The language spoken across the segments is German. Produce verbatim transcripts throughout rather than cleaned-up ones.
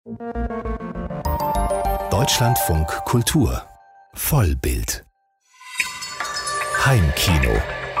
Deutschlandfunk Kultur Vollbild Heimkino.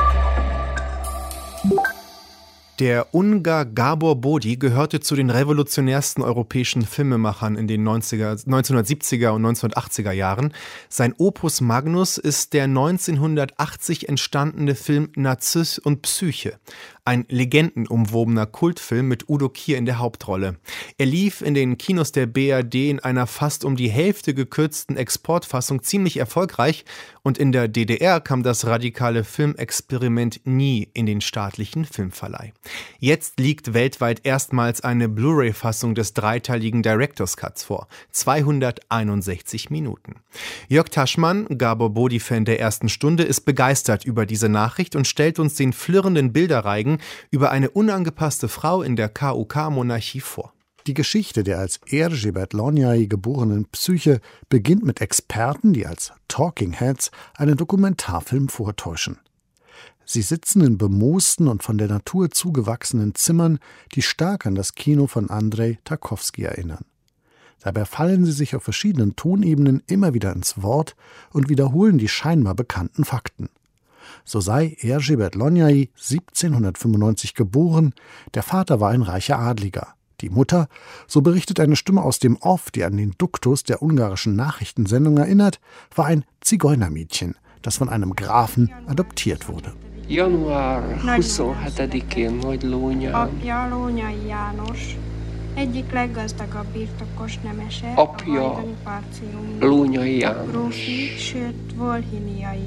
Der Ungar Gábor Bódi gehörte zu den revolutionärsten europäischen Filmemachern in den neunzehnhundertsiebziger und neunzehnhundertachtziger Jahren. Sein Opus Magnus ist der neunzehnhundertachtzig entstandene Film Narziss und Psyche. Ein legendenumwobener Kultfilm mit Udo Kier in der Hauptrolle. Er lief in den Kinos der B R D in einer fast um die Hälfte gekürzten Exportfassung ziemlich erfolgreich und in der D D R kam das radikale Filmexperiment nie in den staatlichen Filmverleih. Jetzt liegt weltweit erstmals eine Blu-ray-Fassung des dreiteiligen Director's Cuts vor. zweihunderteinundsechzig Minuten. Jörg Taschmann, Gábor Bódi-Fan der ersten Stunde, ist begeistert über diese Nachricht und stellt uns den flirrenden Bilderreigen über eine unangepasste Frau in der K U K-Monarchie vor. Die Geschichte der als Erzsébet Lonyai geborenen Psyche beginnt mit Experten, die als Talking Heads einen Dokumentarfilm vortäuschen. Sie sitzen in bemoosten und von der Natur zugewachsenen Zimmern, die stark an das Kino von Andrei Tarkovsky erinnern. Dabei fallen sie sich auf verschiedenen Tonebenen immer wieder ins Wort und wiederholen die scheinbar bekannten Fakten. So sei Erzsébet Lonyai siebzehnhundertfünfundneunzig geboren, der Vater war ein reicher Adliger. Die Mutter, so berichtet eine Stimme aus dem Off, die an den Duktus der ungarischen Nachrichtensendung erinnert, war ein Zigeunermädchen, das von einem Grafen adoptiert wurde. január huszonhetedikén Nagylónyán. Apja Lónyai János, egyik leggazdagabb birtokos nemese, Apja a hajdani Parcium Lónyai János. grófi, sőt Volhiniai.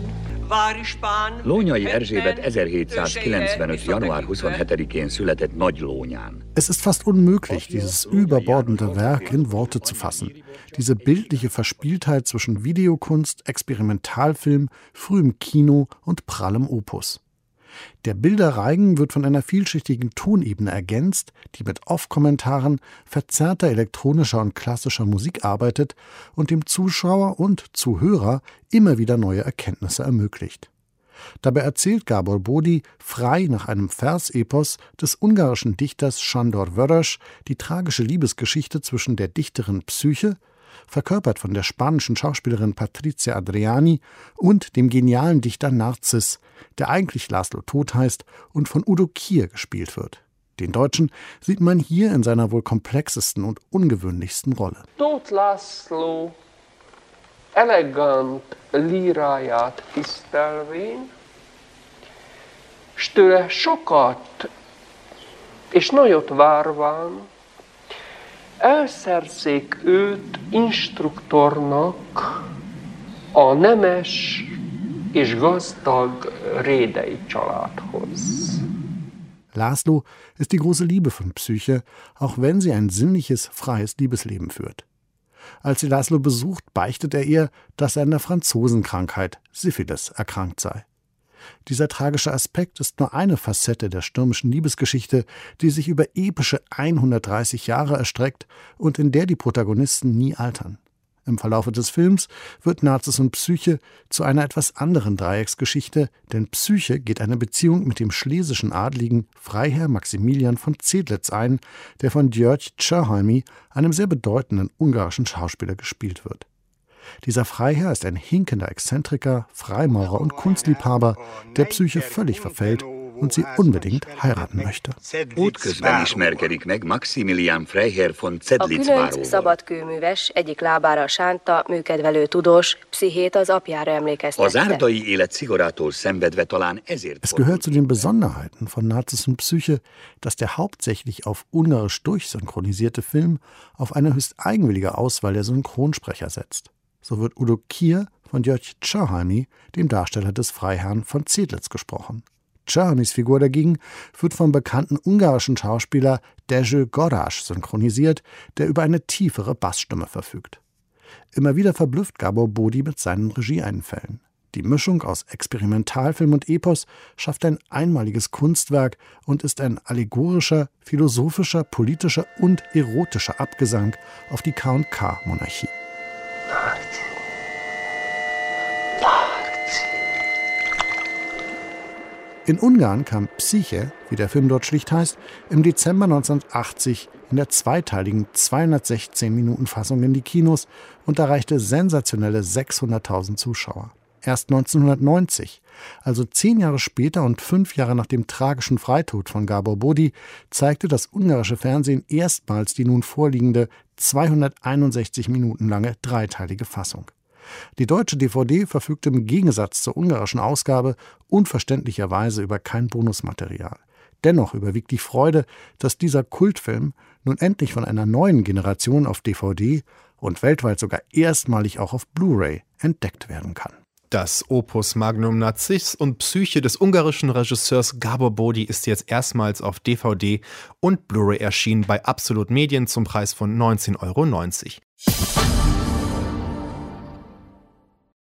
Lónyai Erzsébet ezerhétszázkilencvenöt. január huszonhetedikén született Nagylónyán. Es ist fast unmöglich, dieses überbordende Werk in Worte zu fassen. Diese bildliche Verspieltheit zwischen Videokunst, Experimentalfilm, frühem Kino und prallem Opus. Der Bilderreigen wird von einer vielschichtigen Tonebene ergänzt, die mit Off-Kommentaren, verzerrter elektronischer und klassischer Musik arbeitet und dem Zuschauer und Zuhörer immer wieder neue Erkenntnisse ermöglicht. Dabei erzählt Gábor Bódi frei nach einem Versepos des ungarischen Dichters Sándor Vörös die tragische Liebesgeschichte zwischen der Dichterin Psyche, verkörpert von der spanischen Schauspielerin Patricia Adriani, und dem genialen Dichter Narziss, der eigentlich László Tóth heißt und von Udo Kier gespielt wird. Den Deutschen sieht man hier in seiner wohl komplexesten und ungewöhnlichsten Rolle. Tóth László elegant líráját tisztelvén, s tőle sokat és nagyot várván, elszerzék őt instruktornak a nemes és gazdag Rédei családhoz. László ist die große Liebe von Psyche, auch wenn sie ein sinnliches, freies Liebesleben führt. Als sie László besucht, beichtet er ihr, dass er an der Franzosenkrankheit Syphilis erkrankt sei. Dieser tragische Aspekt ist nur eine Facette der stürmischen Liebesgeschichte, die sich über epische hundertdreißig Jahre erstreckt und in der die Protagonisten nie altern. Im Verlaufe des Films wird Narziss und Psyche zu einer etwas anderen Dreiecksgeschichte, denn Psyche geht eine Beziehung mit dem schlesischen Adligen Freiherr Maximilian von Zedlitz ein, der von György Cserhalmi, einem sehr bedeutenden ungarischen Schauspieler, gespielt wird. Dieser Freiherr ist ein hinkender Exzentriker, Freimaurer und Kunstliebhaber, der Psyche völlig verfällt und sie unbedingt heiraten möchte. Útközben ismerkedik meg Maximilian Freiherr von A Zedlitz-váróval. különc szabadkőműves, egyik lábára sánta, műkedvelő tudós, Pszichét az apjára Az emlékeztette. árdai élet szigorától szenvedve talán ezért Es gehört zu den Besonderheiten von Narziss und Psyche, dass der hauptsächlich auf Ungarisch durchsynchronisierte Film auf eine höchst eigenwillige Auswahl der Synchronsprecher setzt. So wird Udo Kier von György Cserhalmi, dem Darsteller des Freiherrn von Zedlitz, gesprochen. Cserhalmis Figur dagegen wird vom bekannten ungarischen Schauspieler Dezső Garázs synchronisiert, der über eine tiefere Bassstimme verfügt. Immer wieder verblüfft Gábor Bódi mit seinen Regieeinfällen. Die Mischung aus Experimentalfilm und Epos schafft ein einmaliges Kunstwerk und ist ein allegorischer, philosophischer, politischer und erotischer Abgesang auf die K und K-Monarchie. In Ungarn kam Psyche, wie der Film dort schlicht heißt, im Dezember neunzehnhundertachtzig in der zweiteiligen zweihundertsechzehn Minuten Fassung in die Kinos und erreichte sensationelle sechshunderttausend Zuschauer. Erst neunzehnhundertneunzig, also zehn Jahre später und fünf Jahre nach dem tragischen Freitod von Gábor Bódi, zeigte das ungarische Fernsehen erstmals die nun vorliegende zweihunderteinundsechzig Minuten lange dreiteilige Fassung. Die deutsche D V D verfügte im Gegensatz zur ungarischen Ausgabe unverständlicherweise über kein Bonusmaterial. Dennoch überwiegt die Freude, dass dieser Kultfilm nun endlich von einer neuen Generation auf D V D und weltweit sogar erstmalig auch auf Blu-ray entdeckt werden kann. Das Opus Magnum Narziss und Psyche des ungarischen Regisseurs Gábor Bódi ist jetzt erstmals auf D V D und Blu-ray erschienen bei Absolut Medien zum Preis von neunzehn Euro neunzig.